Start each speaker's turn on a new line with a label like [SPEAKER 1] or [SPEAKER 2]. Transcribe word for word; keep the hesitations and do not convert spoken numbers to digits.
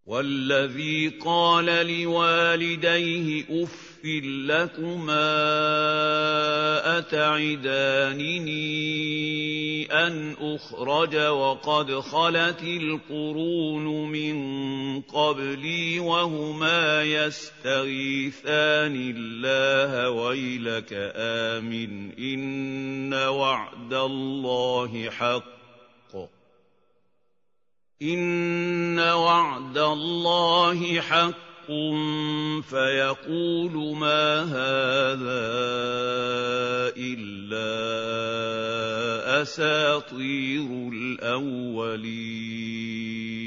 [SPEAKER 1] وَالَّذِي قَالَ لِوَالِدَيْهِ أُفٍّ لَّكُمَا أَتَعِدَانِنِي أَنْ أُخْرَجَ وَقَدْ خَلَتِ الْقُرُونُ مِن قَبْلِي وَهُمَا يَسْتَغِيثَانِ اللَّهَ وَيْلَكَ آمِنْ إِنَّ وَعْدَ اللَّهِ حَقٌّ إِنَّ وَعْدَ اللَّهِ حَقٌّ فَيَقُولُ مَا هَٰذَا إِلَّا أَسَاطِيرُ الْأَوَّلِينَ